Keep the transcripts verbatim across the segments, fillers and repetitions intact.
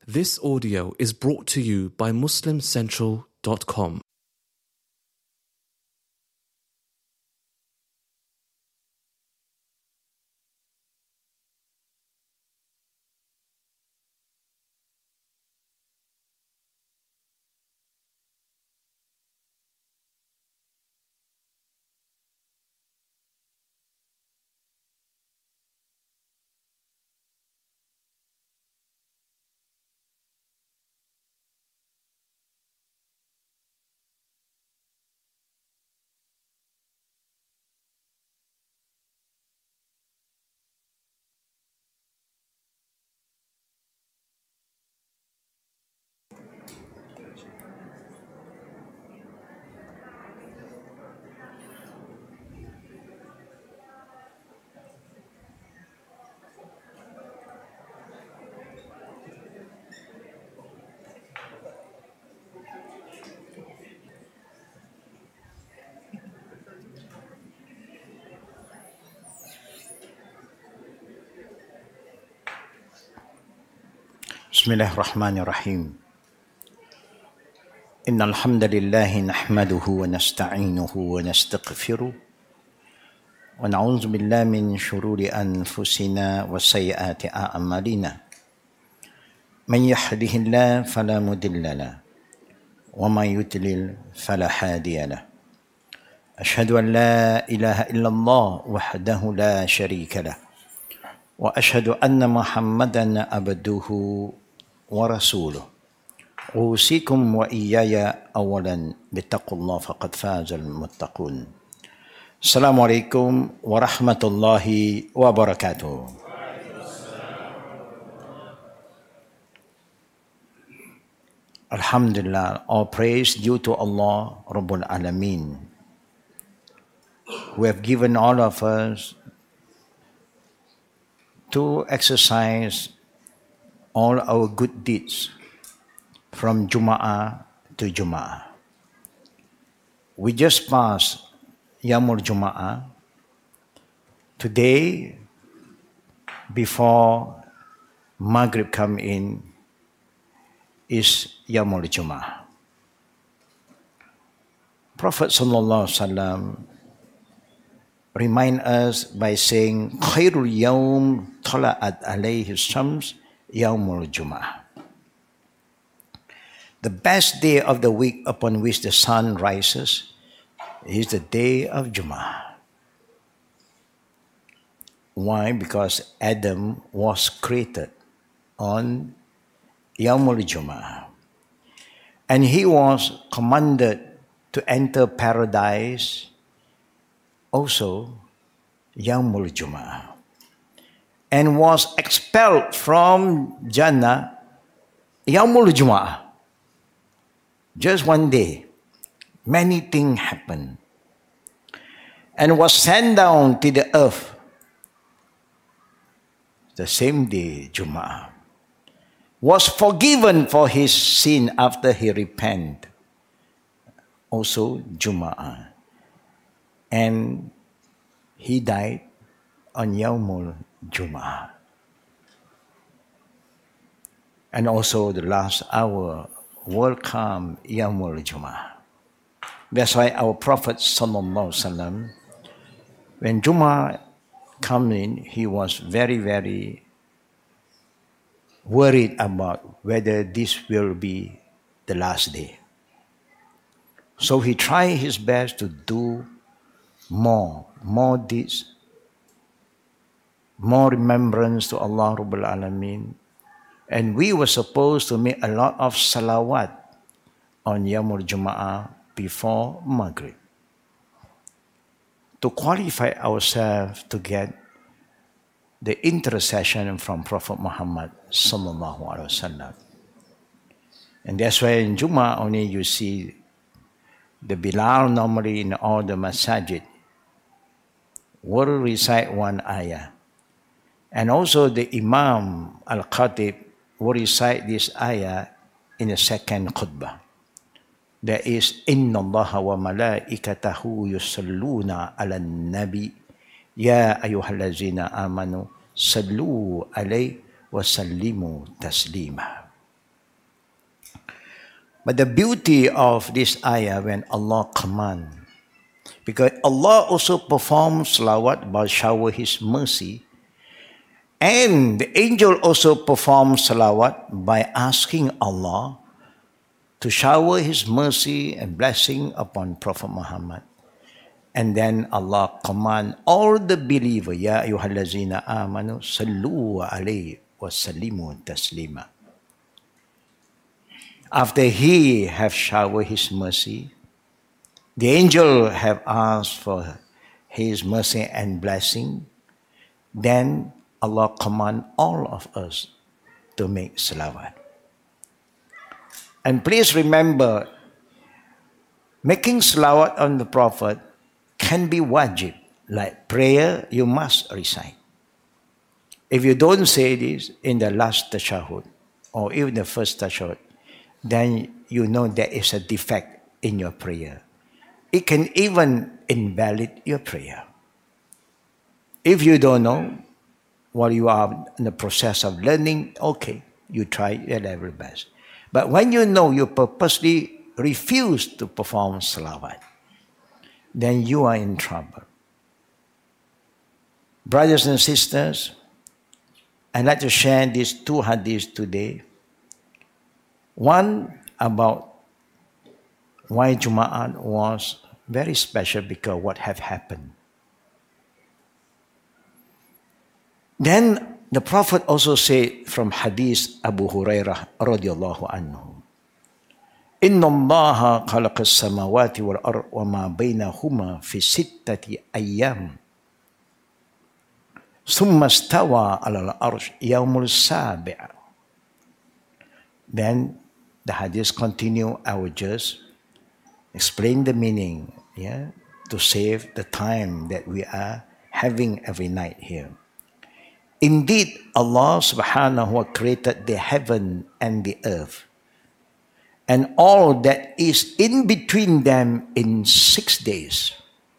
This audio is brought to you by Muslim Central dot com. Bismillahirrahmanirrahim. Innal hamdalillah nahmaduhu wa nasta'inuhu wa nastaghfiruh wa na'udzu billahi min shururi anfusina wa sayyiati a'malina. Man yahdihillahu fala mudilla lahu wa man yudlil fala hadiya lahu. Ashhadu an la ilaha illallah wahdahu la sharika lahu wa ashhadu anna Muhammadan abduhu wa rasuluh. Usikum wa iyaya awalan bittaqullah faqad fazal muttaqun. Assalamualaikum warahmatullahi wabarakatuh. Alhamdulillah, all praise due to Allah Rabbul Alameen, who have given all of us to exercise all our good deeds from Jum'ah to Jum'ah. We just passed Yamul Jum'ah. Today, before Maghrib come in, is Yamul Jum'ah. Prophet Sallallahu Alaihi Wasallam remind us by saying, Khairul Yawm tala'at alayhi shams Yawmul Jum'ah. The best day of the week upon which the sun rises is the day of Jum'ah. Why? Because Adam was created on Yawmul Jum'ah. And he was commanded to enter paradise also Yawmul Jum'ah. And was expelled from Jannah Yawmul Jum'ah. Just one day, many things happened. And was sent down to the earth the same day, Jum'ah. Was forgiven for his sin after he repented. Also Jum'ah. And he died on Yawmul Jum'ah. And also the last hour will come Yawmul Jum'ah. That's why our Prophet Sallallahu Alaihi Wasallam, when Jum'ah come in, he was very, very worried about whether this will be the last day. So he tried his best to do more, more deeds, more remembrance to Allah Rabbul Alameen. And we were supposed to make a lot of salawat on Yawmul Jum'ah before Maghrib to qualify ourselves to get the intercession from Prophet Muhammad Sallallahu Alaihi Wasallam. And that's why in Jum'ah only you see the Bilal normally in all the masajid will recite one ayah. And also the Imam Al-Khatib will recite this ayah in the second khutbah. There is, Inna Allah wa malaikatahu yusalluna ala nabi ya ayyuhallazina amanu sallu alayhi wa sallimu taslima. But the beauty of this ayah when Allah command, because Allah also performs salawat by shower His mercy, and the angel also performs salawat by asking Allah to shower His mercy and blessing upon Prophet Muhammad. And then Allah command all the believers, Ya ayyuhallazina amanu sallu alayhi wa sallimu taslima. After He have showered His mercy, the angel have asked for His mercy and blessing, then Allah command all of us to make salawat. And please remember, making salawat on the Prophet can be wajib, like prayer you must recite. If you don't say this in the last tashahud or even the first tashahud, then you know there is a defect in your prayer. It can even invalid your prayer. If you don't know, while you are in the process of learning, okay, you try your level best. But when you know you purposely refuse to perform salawat, then you are in trouble. Brothers and sisters, I'd like to share these two hadiths today. One about why Jum'at was very special because what have happened. Then the Prophet also said from hadith Abu Hurairah radiallahu anhu, Inna Allah khalaqa as-samawati wal-ard wa ma bainahuma fi sittati ayyam. Thumma istawa 'ala al-'arsh yawmul sabi'. Then the hadith continue. I will just explain the meaning, yeah, to save the time that we are having every night here. Indeed, Allah subhanahu wa ta'ala created the heaven and the earth and all that is in between them in six days.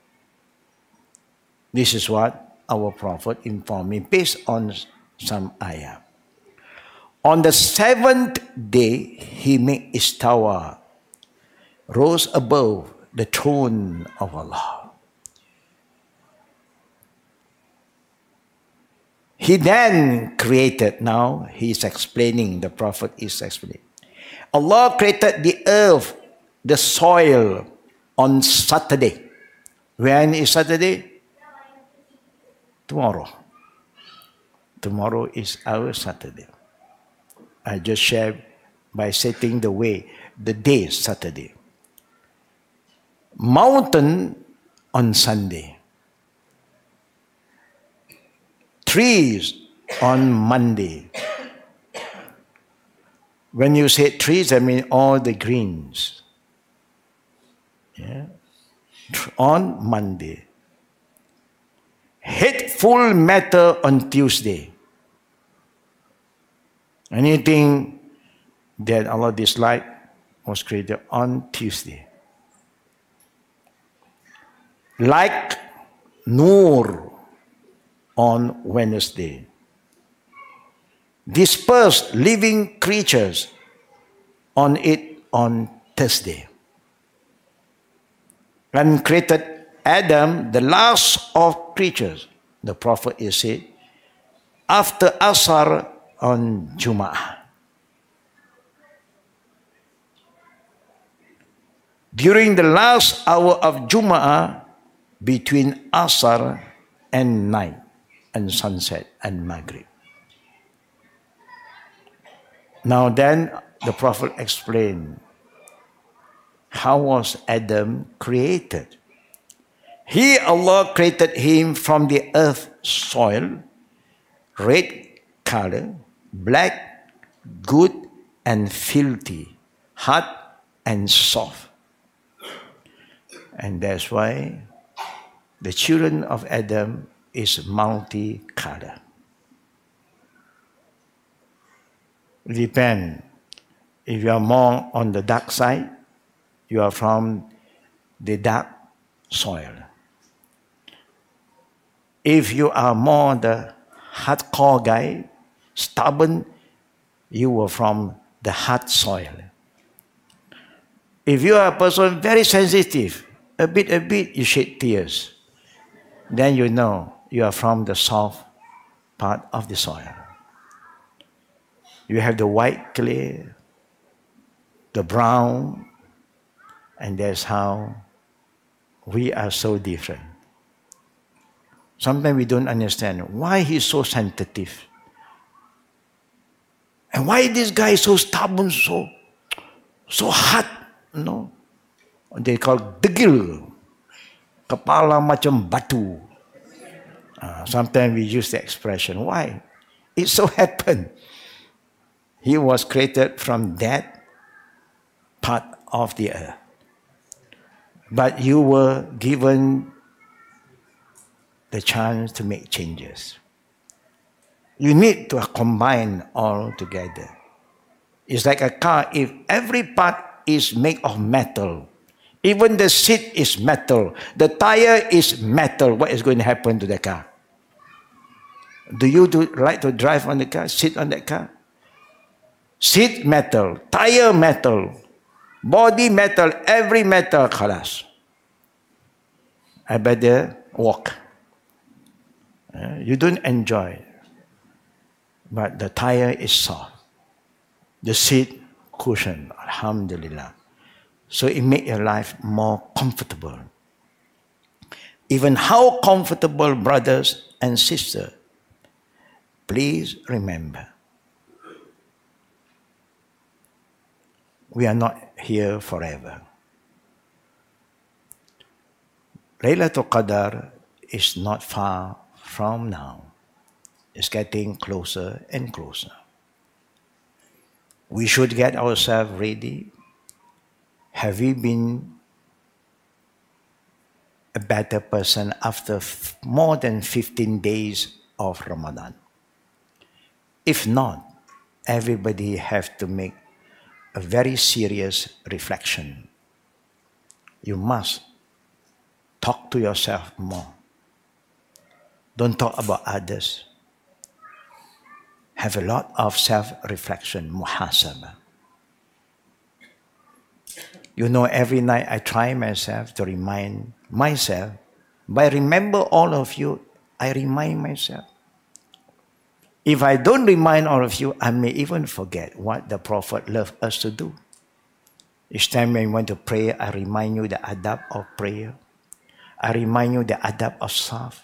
This is what our Prophet informed me based on some ayah. On the seventh day, He made istawa, rose above the throne of Allah. He then created, now He's explaining, the Prophet is explaining. Allah created the earth, the soil on Saturday. When is Saturday? Tomorrow. Tomorrow is our Saturday. I just shared by setting the way, the day is Saturday. Mountain on Sunday. Trees on Monday. When you say trees, I mean all the greens. Yeah. On Monday. Hateful matter on Tuesday. Anything that Allah disliked was created on Tuesday. Like Noor on Wednesday. Dispersed living creatures on it on Thursday. And created Adam, the last of creatures, the Prophet is said, after Asar on Jum'ah. During the last hour of Jum'ah, between Asar and night, and sunset and Maghrib. Now then, the Prophet explained, how was Adam created? He, Allah, created him from the earth soil, red color, black, good and filthy, hard and soft. And that's why the children of Adam is multi-color. Depend. If you are more on the dark side, you are from the dark soil. If you are more the hardcore guy, stubborn, you were from the hard soil. If you are a person very sensitive, a bit, a bit, you shed tears, then you know you are from the soft part of the soil. You have the white clay, the brown, and that's how we are so different. Sometimes we don't understand why he's so sensitive. And why this guy is so stubborn, so, so hard, no? They call degil, kepala macam batu. Uh, sometimes we use the expression. Why? It so happened he was created from that part of the earth. But you were given the chance to make changes. You need to combine all together. It's like a car. If every part is made of metal, even the seat is metal, the tire is metal, what is going to happen to the car? Do you do, like to drive on the car, sit on that car? Seat metal, tire metal, body metal, every metal, khalas. I better walk. Uh, you don't enjoy it. But the tire is soft. The seat cushion, alhamdulillah. So it makes your life more comfortable. Even how comfortable, brothers and sisters, please remember, we are not here forever. Laylatul Qadr is not far from now. It's getting closer and closer. We should get ourselves ready. Have we been a better person after f- more than fifteen days of Ramadan? If not, everybody has to make a very serious reflection. You must talk to yourself more. Don't talk about others. Have a lot of self-reflection, muhasabah. You know, every night I try myself to remind myself. By remember all of you, I remind myself. If I don't remind all of you, I may even forget what the Prophet loved us to do. Each time when you want to pray, I remind you the adab of prayer. I remind you the adab of saf.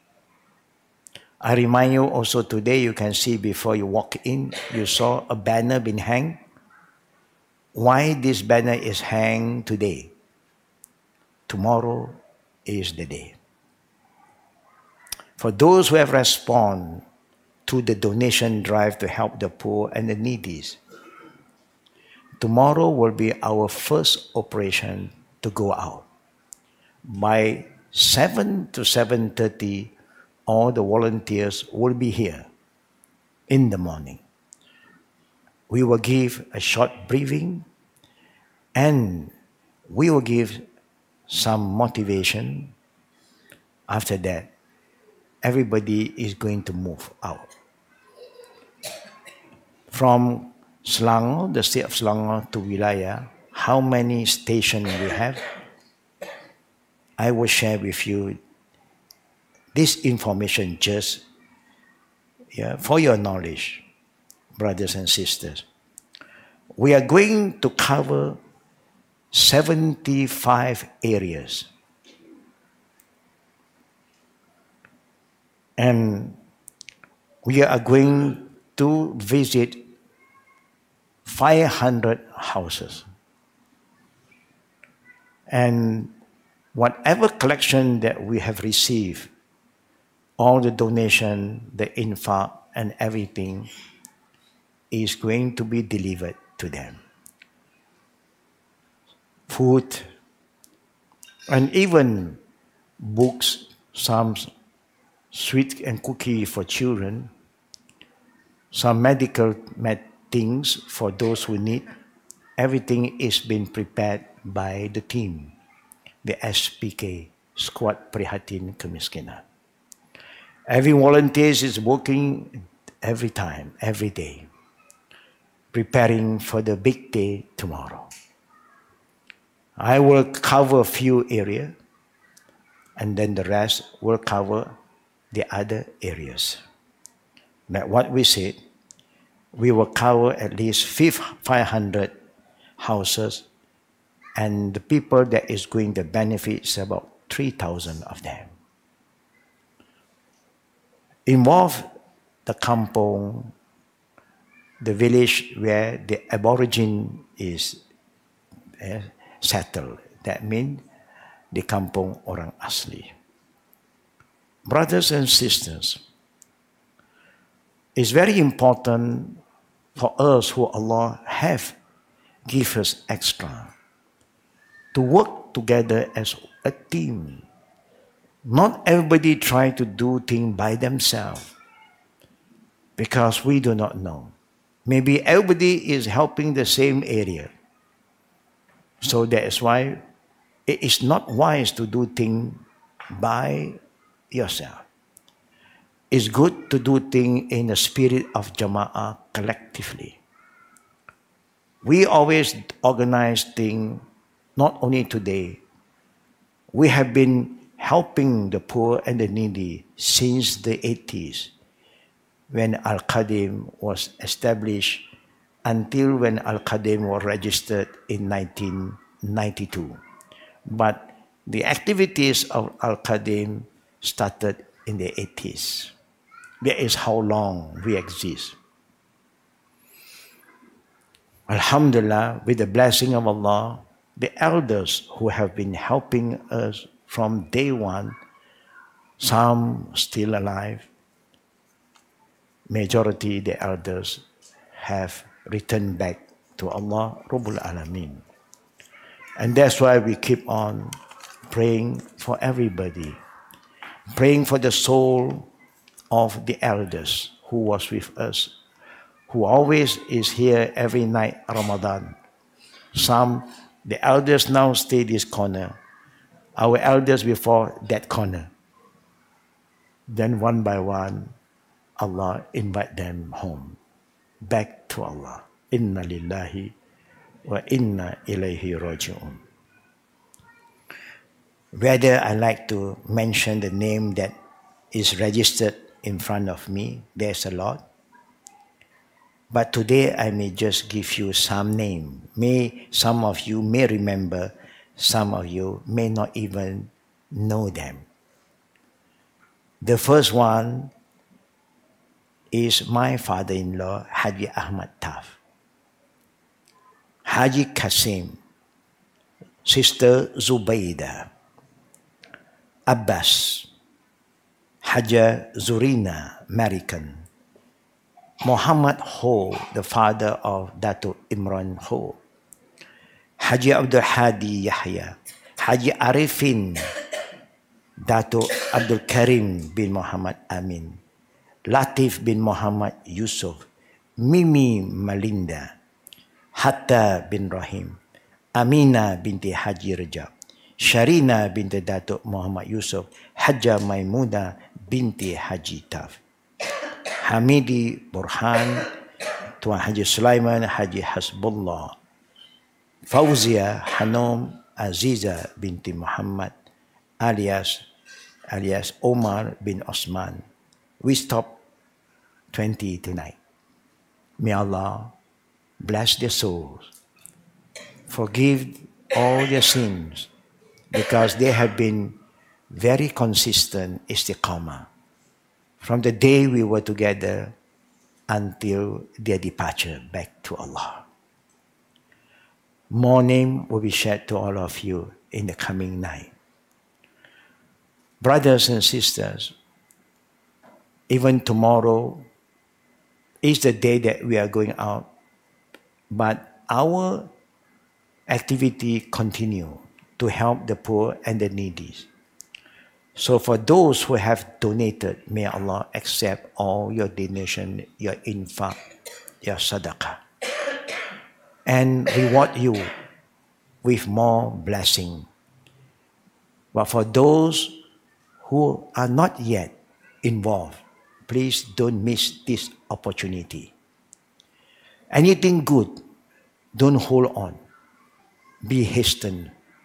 I remind you also today, you can see before you walk in, you saw a banner being hanged. Why this banner is hanged today? Tomorrow is the day. For those who have responded to the donation drive to help the poor and the needy, tomorrow will be our first operation to go out. By seven to seven thirty, all the volunteers will be here in the morning. We will give a short briefing and we will give some motivation. After that, everybody is going to move out. From Selangor, the state of Selangor, to Wilayah, how many stations we have? I will share with you this information just yeah, for your knowledge, brothers and sisters. We are going to cover seventy-five areas. And we are going to visit five hundred houses. And whatever collection that we have received, all the donation, the infaq, and everything is going to be delivered to them. Food, and even books, some sweet and cookie for children, some medical med- things for those who need. Everything is being prepared by the team, the S P K, Squad Prihatin Kemiskinan. Every volunteer is working every time, every day, preparing for the big day tomorrow. I will cover a few areas, and then the rest will cover the other areas. Like what we said, we will cover at least five hundred houses, and the people that is going to benefit is about three thousand of them. Involve the kampong, the village where the aborigine is uh, settled. That means the kampong orang asli. Brothers and sisters, it's very important for us who Allah have give us extra to work together as a team. Not everybody try to do things by themselves because we do not know. Maybe everybody is helping the same area. So that is why it is not wise to do things by yourself. It's good to do things in the spirit of Jama'ah collectively. We always organize things, not only today. We have been helping the poor and the needy since the eighties, when Al-Qadim was established, until when Al-Qadim was registered in nineteen ninety-two. But the activities of Al-Qadim started in the eighties. That is how long we exist. Alhamdulillah, with the blessing of Allah, the elders who have been helping us from day one, some still alive, majority the elders have returned back to Allah Rabbul Alameen. And that's why we keep on praying for everybody, praying for the soul of the elders who was with us, who always is here every night Ramadan. Some, the elders now stay this corner, our elders before that corner. Then one by one, Allah invite them home, back to Allah. Inna lillahi wa inna ilayhi raji'un. Whether I like to mention the name that is registered in front of me, there's a lot. But today I may just give you some name. May some of you may remember, some of you may not even know them. The first one is my father-in-law, Haji Ahmad Taf. Haji Kasim, Sister Zubaydah, Abbas, Haja Zurina, American, Muhammad Ho, the father of Dato Imran Ho, Haji Abdul Hadi Yahya, Haji Arifin, Dato Abdul Karim bin Muhammad Amin, Latif bin Muhammad Yusuf, Mimi Malinda, Hatta bin Rahim, Amina binti Haji Rajab, Sharina binti Dato Muhammad Yusuf, Hajja Maimuna binti Haji Taf, Hamidi Burhan, Tuan Haji Sulaiman Haji Hasbullah, Fauzia Hanum Aziza binti Muhammad, alias alias Omar bin Osman. We stop twenty tonight. May Allah bless their souls, forgive all their sins, because they have been very consistent istiqamah from the day we were together until their departure back to Allah. More name will be shared to all of you in the coming night. Brothers and sisters, even tomorrow is the day that we are going out, but our activity continue to help the poor and the needy. So for those who have donated, may Allah accept all your donation, your infaq, your sadaqah, and reward you with more blessing. But for those who are not yet involved, please don't miss this opportunity. Anything good, don't hold on. Be hastened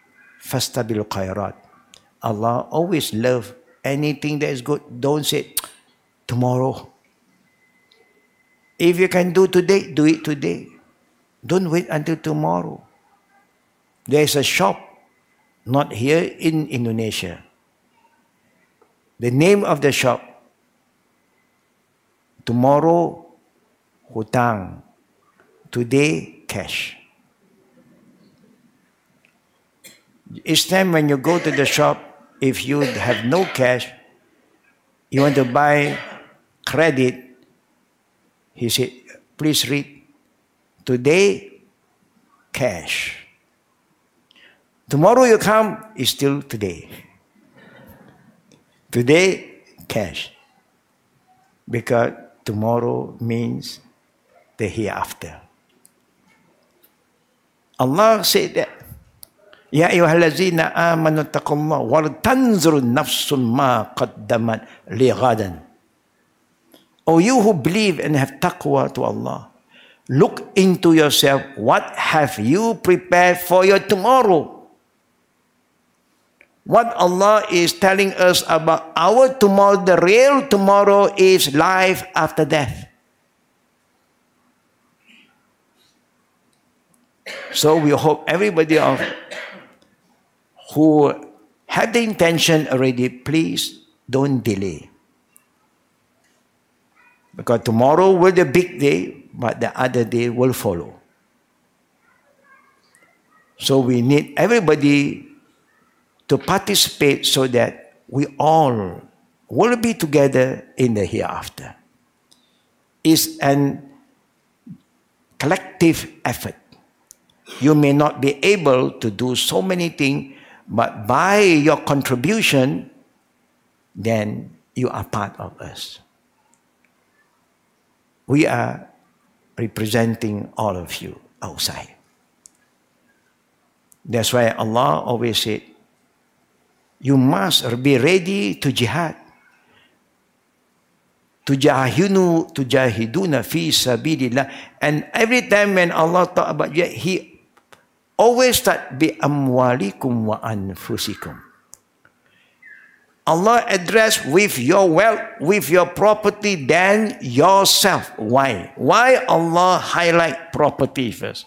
fastabil khairat. Allah always love anything that is good. Don't say tomorrow. If you can do today, do it today. Don't wait until tomorrow. There is a shop, not here in Indonesia. The name of the shop, tomorrow hutang, today cash. Each time when you go to the shop, if you have no cash, you want to buy credit, he said, please read, today, cash. Tomorrow you come, it's still today. Today, cash. Because tomorrow means the hereafter. Allah said that, Ya ayyuhallazina amanu taqullah wal tanzur nafsun ma qaddamat li ghadan. O you who believe and have taqwa to Allah, look into yourself, what have you prepared for your tomorrow? What Allah is telling us about our tomorrow, the real tomorrow is life after death. So we hope everybody of who have the intention already, please don't delay. Because tomorrow will be the big day, but the other day will follow. So we need everybody to participate so that we all will be together in the hereafter. It's an collective effort. You may not be able to do so many things, but by your contribution, then you are part of us. We are representing all of you outside. That's why Allah always said, you must be ready to jihad. Tujahinu, tujahiduna fi sabilillah. And every time when Allah talk about jihad, He always start bi amwalikum wa anfusikum. Allah address with your wealth, with your property, then yourself. Why? Why Allah highlight property first?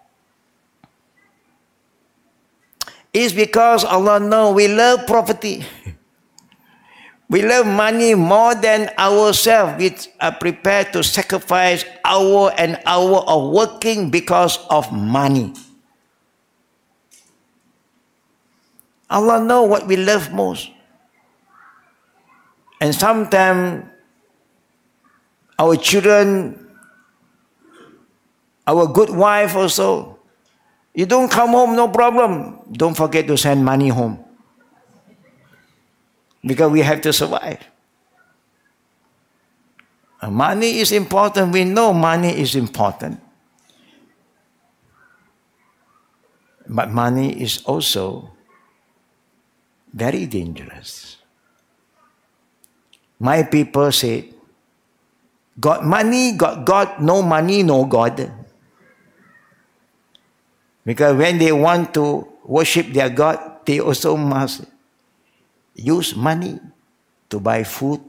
It's because Allah knows we love property. We love money more than ourselves. We are prepared to sacrifice hour and hour of working because of money. Allah knows what we love most. And sometimes our children, our good wife also, you don't come home, no problem. Don't forget to send money home. Because we have to survive. Uh, money is important. We know money is important. But money is also very dangerous. My people say, got money, got God, no money, no God. Because when they want to worship their God, they also must use money to buy food,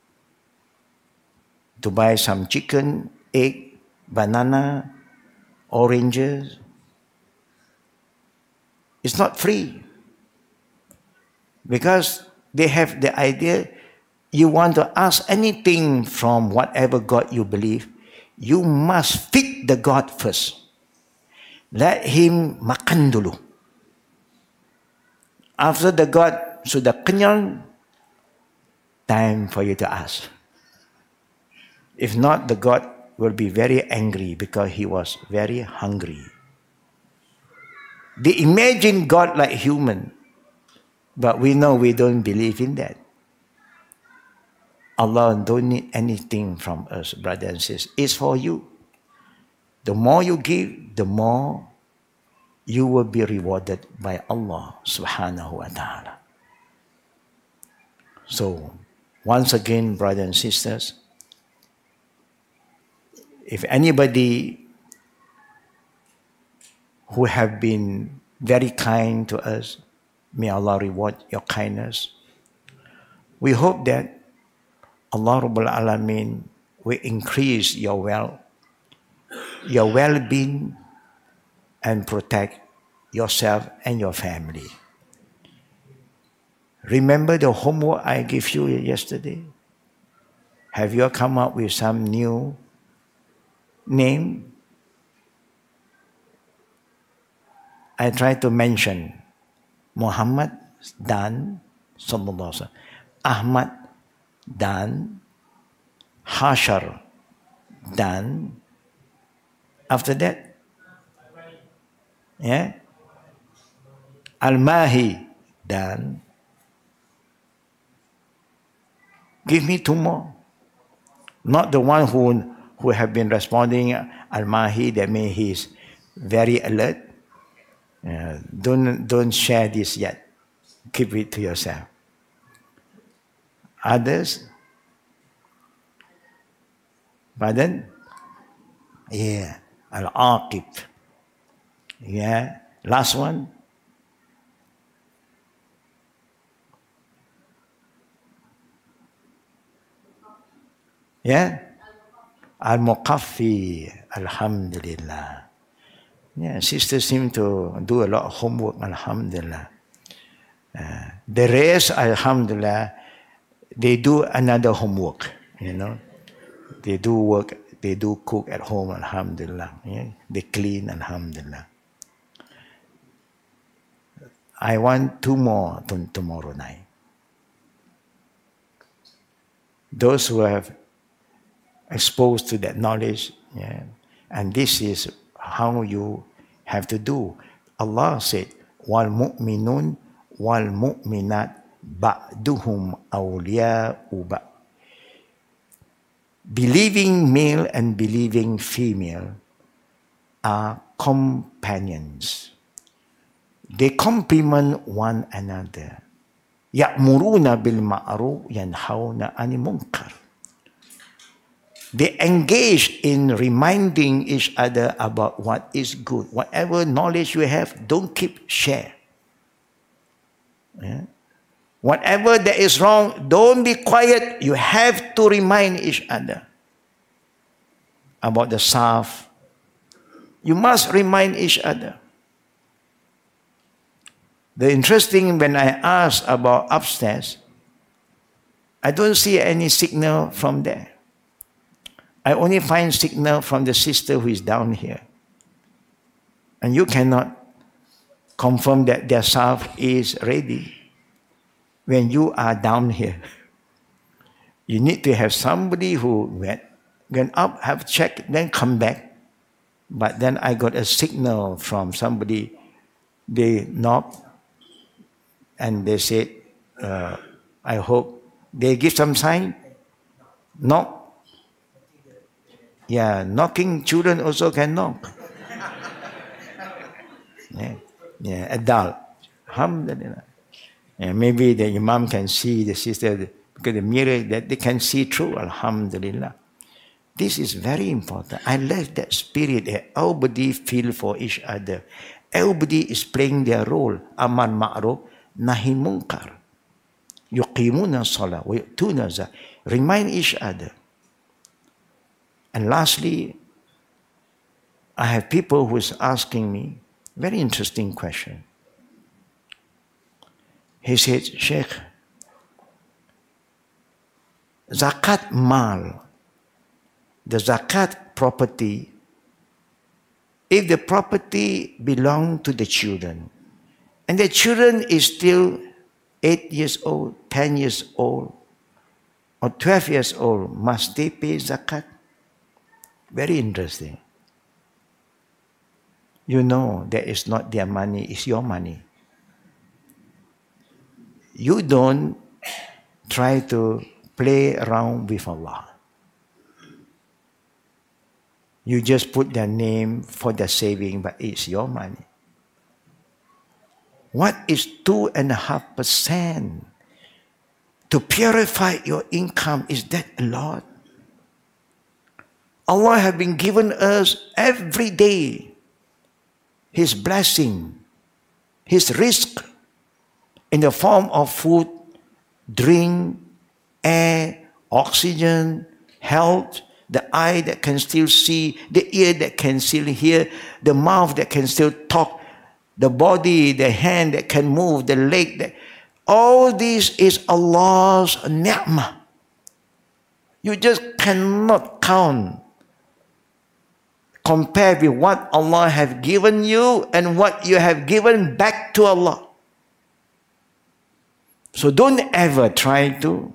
to buy some chicken, egg, banana, oranges. It's not free. Because they have the idea, you want to ask anything from whatever God you believe, you must feed the God first. Let him makan dulu. After the God sudah kenyang, time for you to ask. If not, the God will be very angry because he was very hungry. They imagine God like human, but we know we don't believe in that. Allah don't need anything from us, brothers and sisters. It's for you. The more you give, the more you will be rewarded by Allah subhanahu wa ta'ala. So, once again, brothers and sisters, if anybody who have been very kind to us, May Allah reward your kindness. We hope that Allah Rabbul Alameen will increase your well, your well-being and protect yourself and your family. Remember the homework I gave you yesterday? Have you come up with some new name? I tried to mention Muhammad dan Sallallahu Alaihi Wasallam, Ahmad dan Hashar dan after that, yeah, Al-Mahi dan. Give me two more. Not the one who who have been responding Al-Mahi, that means he's very alert. Uh, don't don't share this yet. Keep it to yourself. Others? Pardon? Yeah. Al-Aqib. Yeah. Last one? Yeah? Al-Muqaffi. Alhamdulillah. Yeah, sisters seem to do a lot of homework, alhamdulillah. Uh, the rest, alhamdulillah, they do another homework, you know. They do work, they do cook at home, alhamdulillah. Yeah? They clean, alhamdulillah. I want two more to, tomorrow night. Those who have exposed to that knowledge, yeah, and this is how you have to do. Allah said, "Wal mu'minun wal mu'minat ba'duhum awliya'u ba'." Believing male and believing female are companions. They complement one another. Ya'muruna bil ma'ruf yanhauna 'anil munkar. They engage in reminding each other about what is good. Whatever knowledge you have, don't keep share. Yeah? Whatever that is wrong, don't be quiet. You have to remind each other about the Saf. You must remind each other. The interesting, when I ask about upstairs, I don't see any signal from there. I only find signal from the sister who is down here. And you cannot confirm that their Saf is ready when you are down here. You need to have somebody who went, went up, have checked, then come back. But then I got a signal from somebody. They knocked and they said, uh, I hope they give some sign. Knock. Yeah, knocking children also can knock. Yeah, yeah, adult. Alhamdulillah. Yeah, maybe the imam can see the sister because the mirror that they can see through. Alhamdulillah. This is very important. I love that spirit that everybody feel for each other. Everybody is playing their role. Amar ma'ruf, nahi munkar. Yuqimuna salah wa yu'tuna zakah. Remind each other. And lastly, I have people who is asking me very interesting question. He said, Sheikh, zakat mal, the zakat property, if the property belong to the children, and the children is still eight years old, ten years old, or twelve years old, must they pay zakat? Very interesting. You know that it's not their money, it's your money. You don't try to play around with Allah. You just put their name for the saving, but it's your money. What is two and a half percent to purify your income? Is that a lot? Allah has been given us every day His blessing, His rizq. in the form of food, drink, air, oxygen, health, the eye that can still see, the ear that can still hear, the mouth that can still talk, the body, the hand that can move, the leg that... All this is Allah's ni'mah. You just cannot count. Compare with what Allah has given you and what you have given back to Allah. So don't ever try to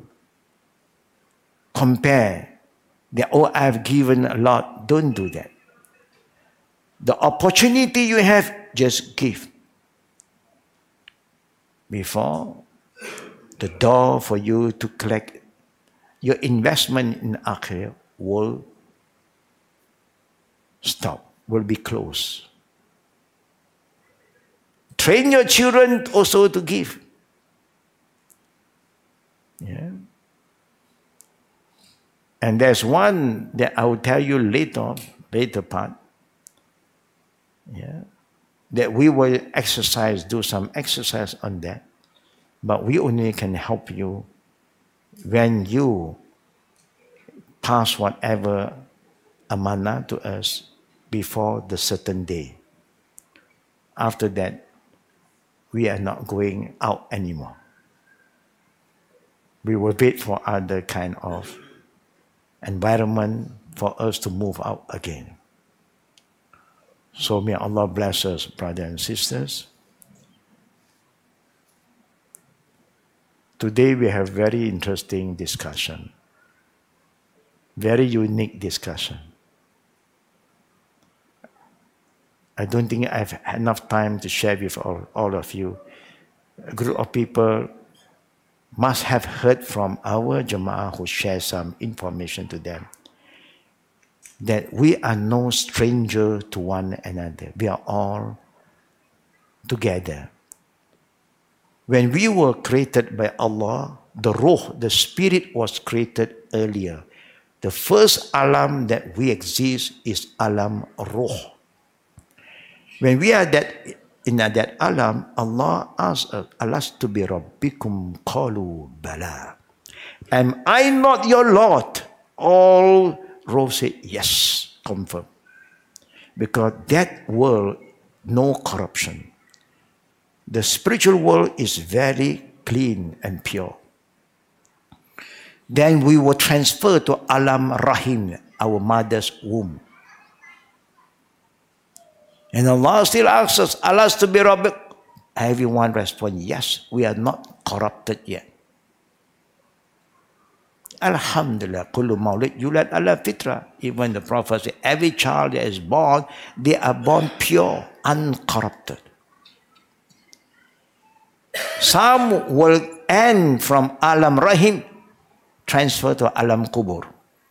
compare that, oh, I've given a lot. Don't do that. The opportunity you have, just give. Before the door for you to collect your investment in akhirah will stop, will be closed. Train your children also to give. Yeah. And there's one that I will tell you later, later part. Yeah. That we will exercise, do some exercise on that. But we only can help you when you pass whatever amanah to us before the certain day. After that, we are not going out anymore. We will wait for other kind of environment for us to move out again. So may Allah bless us, brothers and sisters. Today we have very interesting discussion. Very unique discussion. I don't think I've had enough time to share with all, all of you. A group of people must have heard from our Jama'ah who share some information to them that we are no stranger to one another. We are all together. When we were created by Allah, the Ruh, the Spirit was created earlier. The first alam that we exist is alam Ruh. When we are that in that alam, Allah asks us, Alastu bi rabbikum qalu bala. Am I not your Lord? All Ruh said, yes, confirm. Because that world, no corruption. The spiritual world is very clean and pure. Then we were transferred to Alam Rahim, our mother's womb. And Allah still asks us, Alastu bi rabbik. Everyone responds, yes, we are not corrupted yet. Alhamdulillah, kullu maulid yulad ala fitra. Even the Prophet said, every child that is born, they are born pure, uncorrupted. Some will end from Alam Rahim, transfer to Alam Kubur.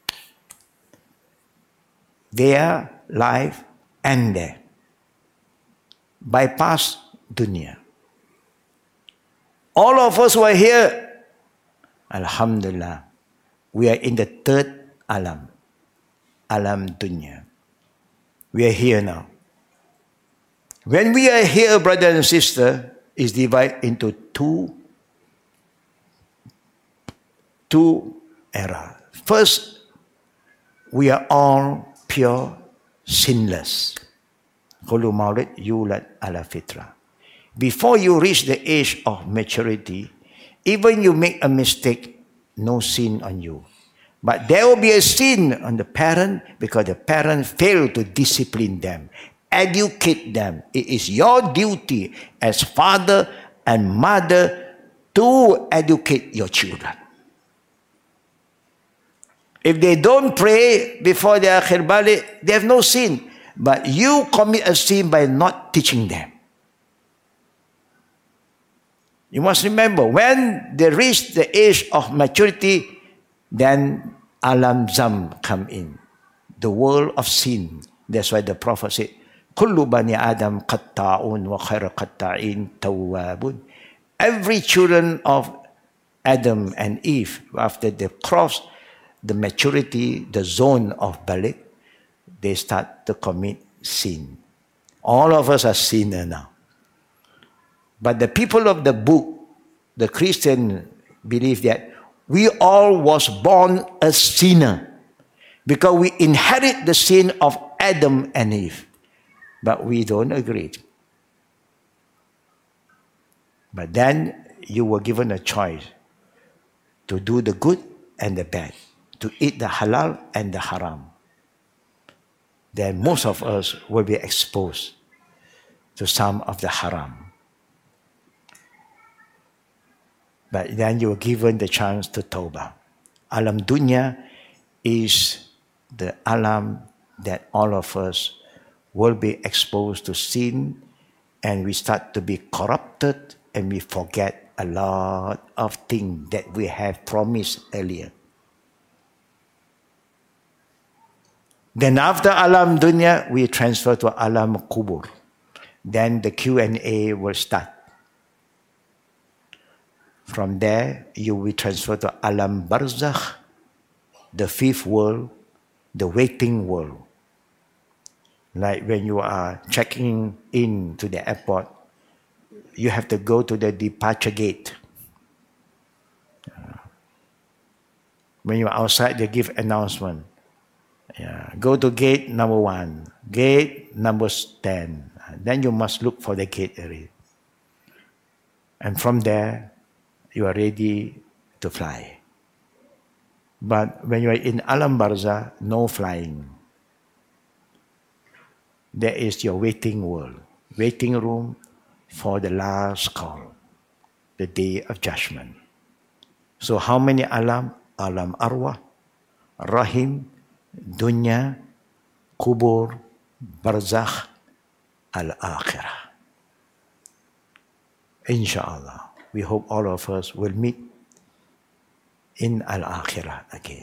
Their life end there. Bypass dunya. All of us who are here, Alhamdulillah, we are in the third alam, alam dunya. We are here now. When we are here, brother and sister, is divided into two, two eras. First, we are all pure, sinless. Kullu maulid yulad ala fitra. Before you reach the age of maturity, even you make a mistake, no sin on you. But there will be a sin on the parent because the parent failed to discipline them, educate them. It is your duty as father and mother to educate your children. If they don't pray before they are akhir balik, they have no sin. But you commit a sin by not teaching them. You must remember, when they reach the age of maturity, then alam zam come in, the world of sin. That's why the Prophet said, "Kullu bani Adam qatta'un wa khairu qatta'in tawwabun." Every children of Adam and Eve, after they cross the maturity, the zone of balik, they start to commit sin. All of us are sinners now. But the people of the book, the Christian believe that we all was born a sinner because we inherit the sin of Adam and Eve. But we don't agree. But then you were given a choice to do the good and the bad, to eat the halal and the haram. Then most of us will be exposed to some of the haram. But then you were given the chance to tawbah. Alam dunya is the alam that all of us will be exposed to sin, and we start to be corrupted, and we forget a lot of things that we have promised earlier. Then after alam dunya, we transfer to alam kubur. Then the Q and A will start. From there, you will transfer to alam barzakh, the fifth world, the waiting world. Like when you are checking in to the airport, you have to go to the departure gate. When you're outside, they give announcement. Yeah. Go to gate number one, gate number ten. Then you must look for the gate area. And from there, you are ready to fly. But when you are in Alam Barzakh, no flying. There is your waiting world, waiting room for the last call, the day of judgment. So how many alam? Alam arwah, rahim, dunya, kubur, barzakh, al-akhirah. Inshallah, we hope all of us will meet in al-akhirah again,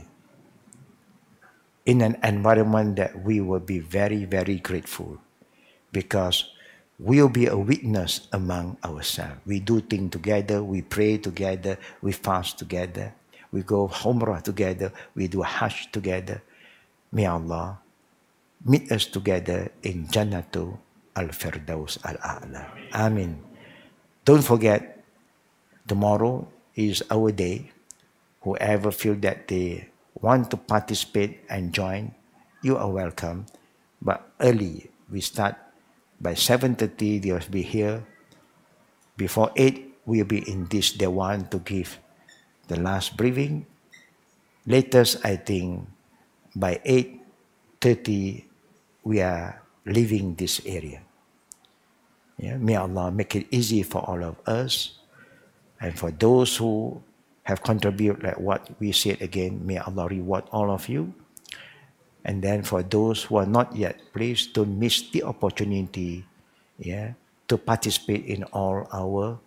in an environment that we will be very, very grateful, because we'll be a witness among ourselves. We do things together, we pray together, we fast together, we go Umrah together, we do Hajj together. May Allah meet us together in Jannatu al-Firdaus al-A'la. Amin. Don't forget, tomorrow is our day. Whoever feel that they want to participate and join, you are welcome. But early, we start by seven thirty, they will be here. Before eight, we will be in this Dewan to give the last briefing. Latest, I think, by eight thirty, we are leaving this area. Yeah? May Allah make it easy for all of us. And for those who have contributed like what we said again, may Allah reward all of you. And then for those who are not yet, please don't miss the opportunity, yeah, to participate in all our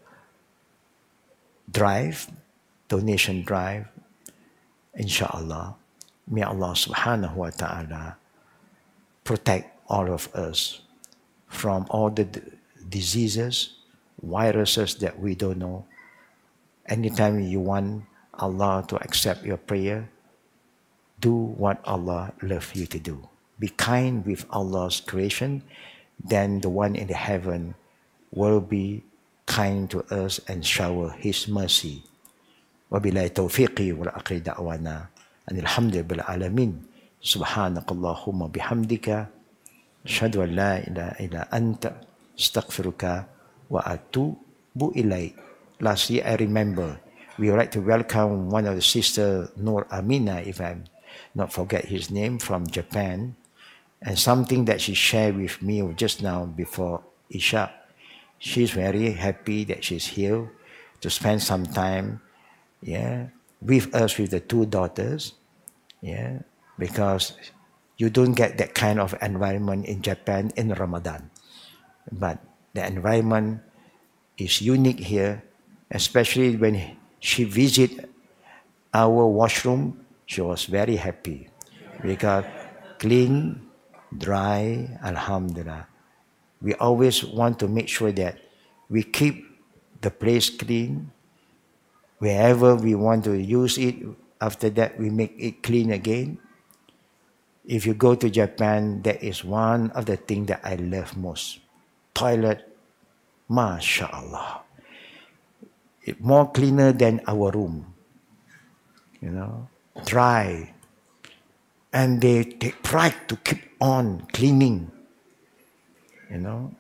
drive, donation drive. Inshallah, may Allah subhanahu wa ta'ala protect all of us from all the d- diseases, viruses that we don't know. Anytime you want Allah to accept your prayer, do what Allah loves you to do. Be kind with Allah's creation, then the one in the heaven will be kind to us and shower His mercy. Wabillahi tawfiqi wal akhir da'wana anil hamdulillah alamin. Subhanakallahumma bihamdika asyhadu an la ilaha illa anta astaghfiruka wa atubu ilaik. Lastly, I remember we would like to welcome one of the sister, Nur Amina, if I not forget his name, from Japan, and something that she shared with me just now before Isha. She's very happy that she's here to spend some time, yeah, with us, with the two daughters, yeah, because you don't get that kind of environment in Japan in Ramadan. But the environment is unique here, especially when she visited our washroom. She was very happy because clean, dry, alhamdulillah. We always want to make sure that we keep the place clean. Wherever we want to use it, after that we make it clean again. If you go to Japan, that is one of the things that I love most. Toilet, mashallah. It more cleaner than our room. You know, dry. And they take pride to keep on cleaning. You know.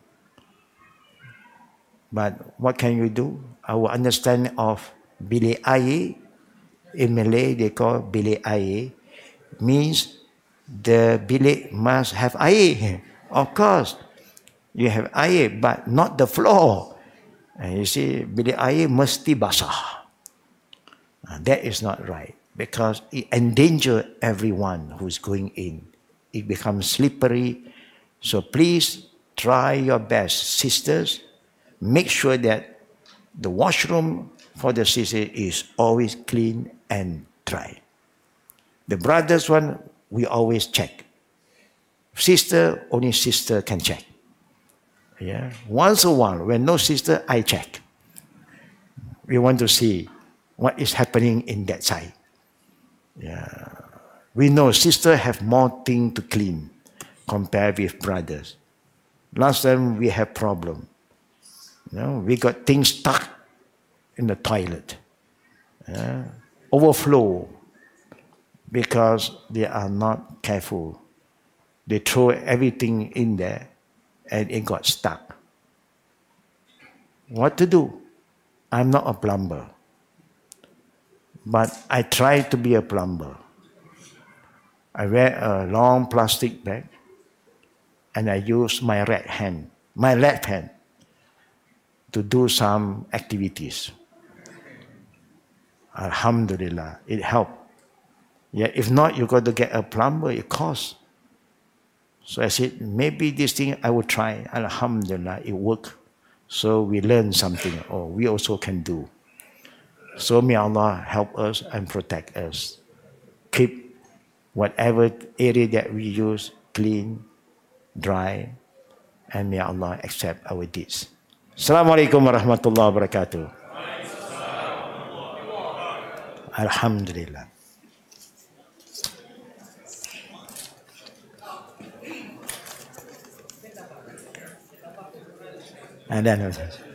But what can you do? Our understanding of bilik air, in Malay they call bilik air, means the bilik must have air. Of course, you have air, but not the floor. And you see, bilik air mesti basah. That is not right, because it endangers everyone who's going in. It becomes slippery. So please try your best, sisters. Make sure that the washroom for the sister is always clean and dry. The brothers one, we always check. Sister, only sister can check. Yeah. Once a while, when no sister, I check. We want to see what is happening in that side. Yeah. We know sisters have more things to clean compared with brothers. Last time we had problem. You know, we got things stuck in the toilet. Yeah. Overflow because they are not careful. They throw everything in there and it got stuck. What to do? I'm not a plumber. But I try to be a plumber. I wear a long plastic bag and I use my right hand, my left hand, to do some activities. Alhamdulillah, it helped. Yeah, if not, you got to get a plumber, it costs. So I said, maybe this thing I will try. Alhamdulillah, it worked. So we learned something, or we also can do. So may Allah help us and protect us. Keep whatever area that we use clean, dry, and may Allah accept our deeds. Assalamualaikum warahmatullahi wabarakatuh. Alhamdulillah. And then